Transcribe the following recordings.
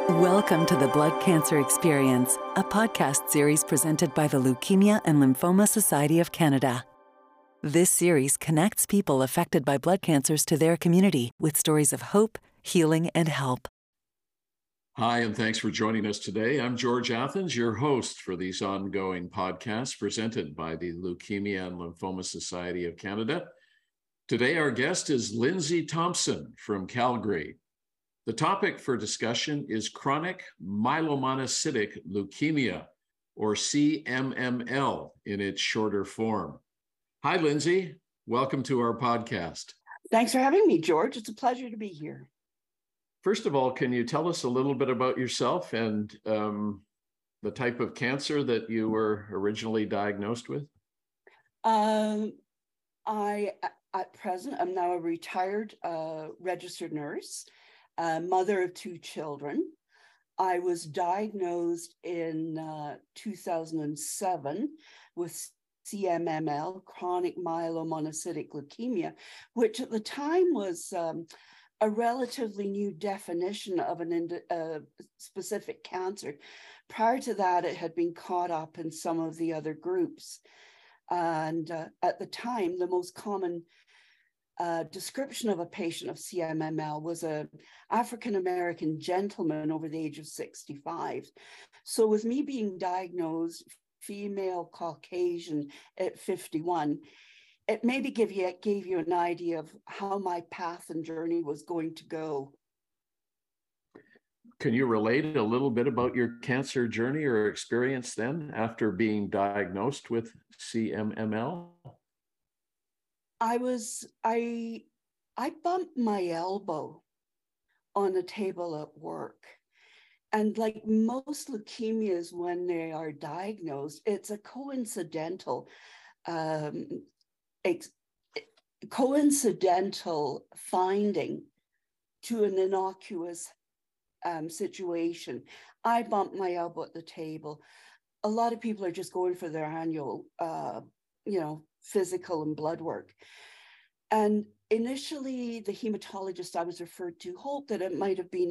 Welcome to the Blood Cancer Experience, a podcast series presented by the Leukemia and Lymphoma Society of Canada. This series connects people affected by blood cancers to their community with stories of hope, healing, and help. Hi, and thanks for joining us today. I'm George Athens, your host for these ongoing podcasts presented by the Leukemia and Lymphoma Society of Canada. Today, our guest is Lindsay Thompson from Calgary. The topic for discussion is chronic myelomonocytic leukemia, or CMML in its shorter form. Hi, Lindsay. Welcome to our podcast. Thanks for having me, George. It's a pleasure to be here. First of all, can you tell us a little bit about yourself and the type of cancer that you were originally diagnosed with? I, at present, I'm now a retired registered nurse, mother of two children. I was diagnosed in 2007 with CMML, chronic myelomonocytic leukemia, which at the time was a relatively new definition of a specific cancer. Prior to that, it had been caught up in some of the other groups. And at the time, the most common description of a patient of CMML was an African-American gentleman over the age of 65. So with me being diagnosed female Caucasian at 51, it maybe gave you an idea of how my path and journey was going to go. Can you relate a little bit about your cancer journey or experience then after being diagnosed with CMML? I bumped my elbow on a table at work. And like most leukemias, when they are diagnosed, it's a coincidental finding to an innocuous situation. I bumped my elbow at the table. A lot of people are just going for their annual, physical and blood work. And initially, the hematologist I was referred to hoped that it might have been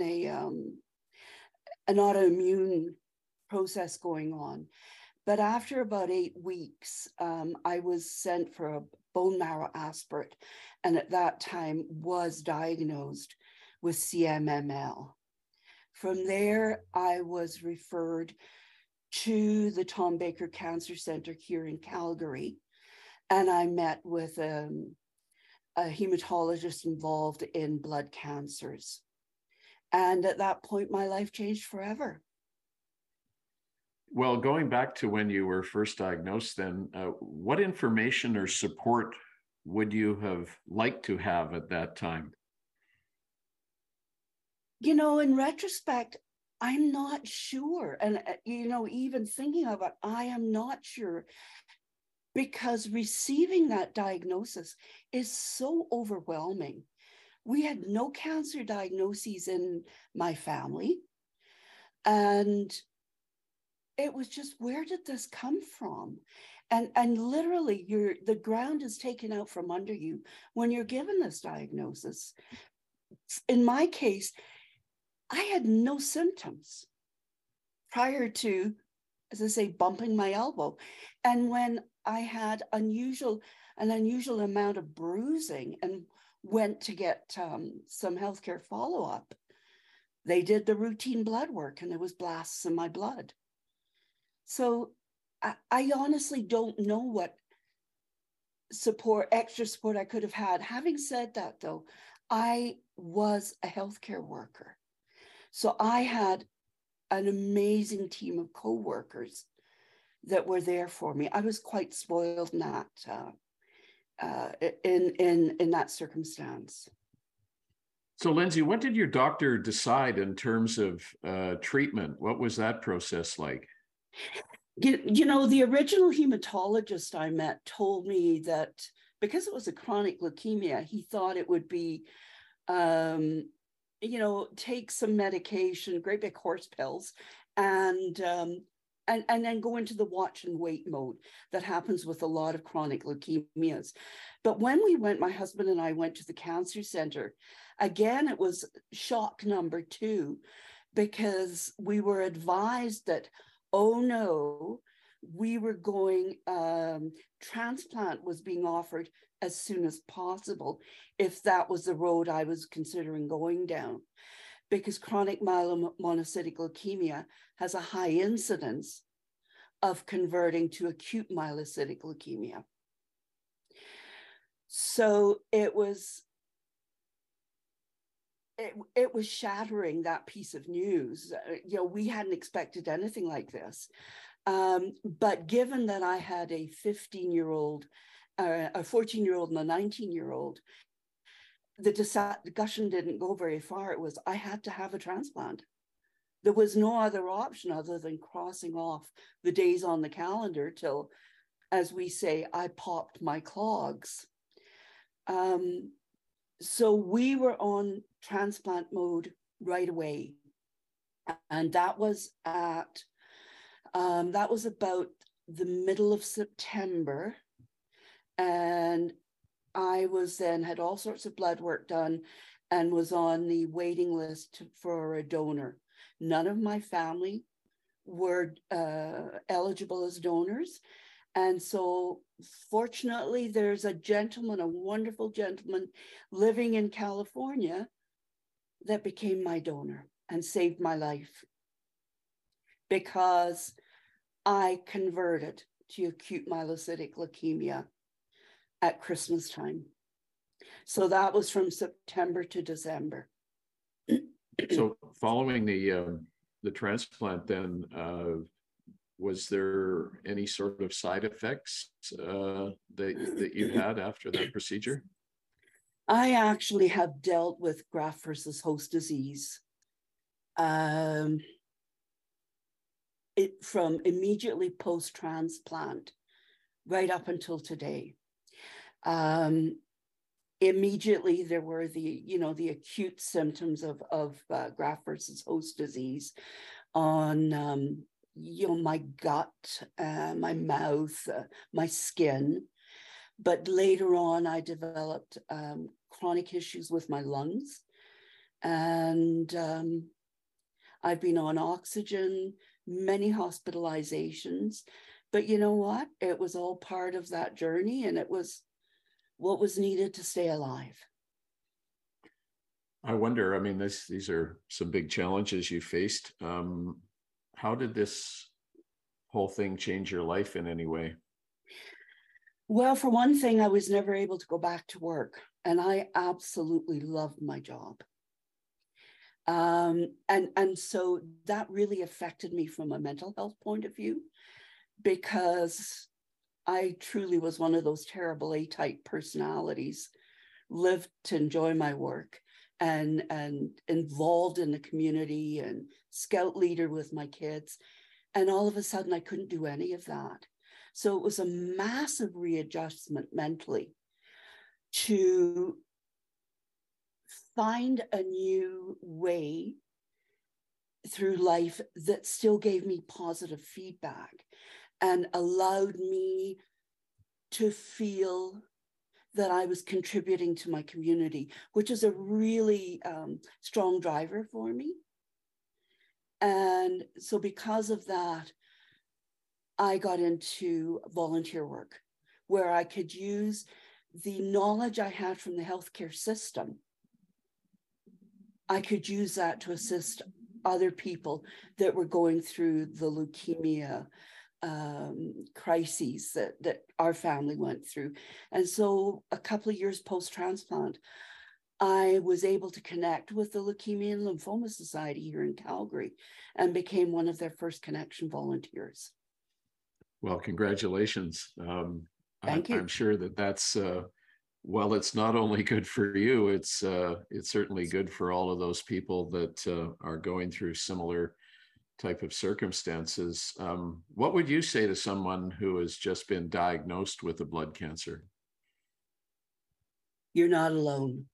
an autoimmune process going on. But after about 8 weeks, I was sent for a bone marrow aspirate, and at that time was diagnosed with CMML. From there, I was referred to the Tom Baker Cancer Center here in Calgary, and I met with a hematologist involved in blood cancers. And at that point, my life changed forever. Well, going back to when you were first diagnosed then, what information or support would you have liked to have at that time? In retrospect, I'm not sure. And, even thinking of it, I am not sure, because receiving that diagnosis is so overwhelming. We had no cancer diagnoses in my family. And it was just, where did this come from? And literally, the ground is taken out from under you when you're given this diagnosis. In my case, I had no symptoms prior to, as I say, bumping my elbow. And when I had an unusual amount of bruising and went to get some healthcare follow-up, they did the routine blood work and there was blasts in my blood. So I honestly don't know what extra support I could have had. Having said that, though, I was a healthcare worker. So I had an amazing team of co-workers that were there for me. I was quite spoiled in that circumstance. So, Lindsay, what did your doctor decide in terms of treatment? What was that process like? The original hematologist I met told me that because it was a chronic leukemia, he thought it would be, take some medication, great big horse pills, and then go into the watch and wait mode that happens with a lot of chronic leukemias. But when my husband and I went to the cancer center, again, it was shock number 2, because we were advised that, oh no, we were going, transplant was being offered as soon as possible if that was the road I was considering going down, because chronic myelomonocytic leukemia has a high incidence of converting to acute myelocytic leukemia. So it was shattering, that piece of news. You know, we hadn't expected anything like this. But given that I had a 15-year-old, a 14-year-old and a 19-year-old, the discussion didn't go very far. It was, I had to have a transplant. There was no other option other than crossing off the days on the calendar till, as we say, I popped my clogs. So we were on transplant mode right away. And that was at, that was about the middle of September. And I was then, had all sorts of blood work done and was on the waiting list for a donor. None of my family were eligible as donors. And so fortunately, there's a gentleman, a wonderful gentleman living in California that became my donor and saved my life, because I converted to acute myelocytic leukemia at Christmas time. So that was from September to December. So following the transplant then, was there any sort of side effects that you had after that procedure? I actually have dealt with graft versus host disease from immediately post-transplant right up until today. Immediately there were the acute symptoms of graft versus host disease on my gut, my mouth, my skin. But later on, I developed chronic issues with my lungs. And I've been on oxygen, many hospitalizations. But you know what? It was all part of that journey, and it was what was needed to stay alive. I wonder, I mean, these are some big challenges you faced. How did this whole thing change your life in any way? Well, for one thing, I was never able to go back to work, and I absolutely loved my job. And so that really affected me from a mental health point of view, because I truly was one of those terrible A-type personalities, lived to enjoy my work and involved in the community and scout leader with my kids. And all of a sudden I couldn't do any of that. So it was a massive readjustment mentally to find a new way through life that still gave me positive feedback and allowed me to feel that I was contributing to my community, which is a really strong driver for me. And so because of that, I got into volunteer work where I could use the knowledge I had from the healthcare system. I could use that to assist other people that were going through the leukemia crises that our family went through. And so a couple of years post-transplant, I was able to connect with the Leukemia and Lymphoma Society here in Calgary and became one of their first connection volunteers. Well, congratulations. Thank you. I'm sure that's, well, it's not only good for you, it's certainly good for all of those people that are going through similar type of circumstances. What would you say to someone who has just been diagnosed with a blood cancer? You're not alone.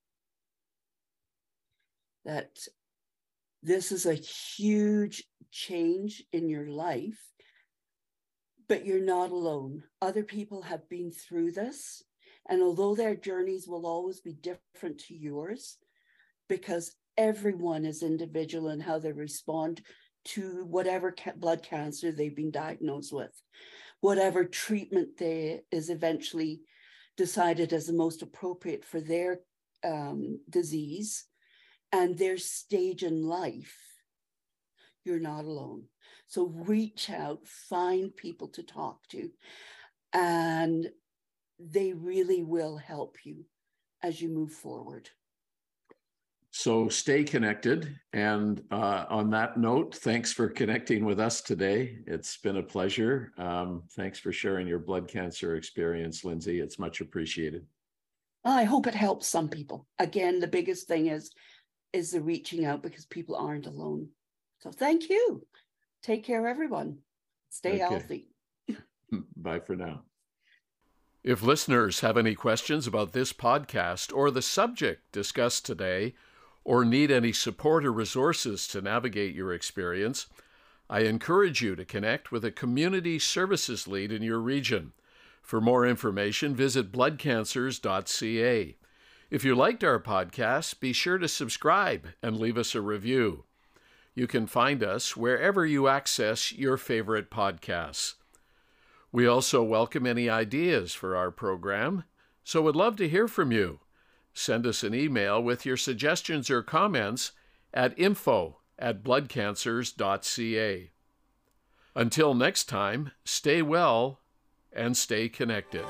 That this is a huge change in your life, but you're not alone. Other people have been through this. And although their journeys will always be different to yours, because everyone is individual in how they respond to whatever blood cancer they've been diagnosed with, whatever treatment is eventually decided as the most appropriate for their disease and their stage in life. You're not alone. So reach out, find people to talk to, and they really will help you as you move forward. So stay connected. And on that note, thanks for connecting with us today. It's been a pleasure. Thanks for sharing your blood cancer experience, Lindsay. It's much appreciated. I hope it helps some people. Again, the biggest thing is the reaching out, because people aren't alone. So thank you. Take care, everyone. Stay healthy. Bye for now. If listeners have any questions about this podcast or the subject discussed today, or need any support or resources to navigate your experience, I encourage you to connect with a community services lead in your region. For more information, visit bloodcancers.ca. If you liked our podcast, be sure to subscribe and leave us a review. You can find us wherever you access your favorite podcasts. We also welcome any ideas for our program, so would love to hear from you. Send us an email with your suggestions or comments at info@bloodcancers.ca. Until next time, stay well and stay connected.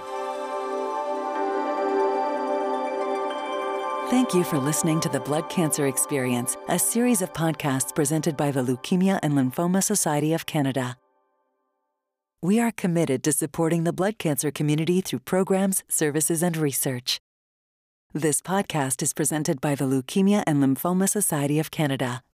Thank you for listening to The Blood Cancer Experience, a series of podcasts presented by the Leukemia and Lymphoma Society of Canada. We are committed to supporting the blood cancer community through programs, services, and research. This podcast is presented by the Leukemia and Lymphoma Society of Canada.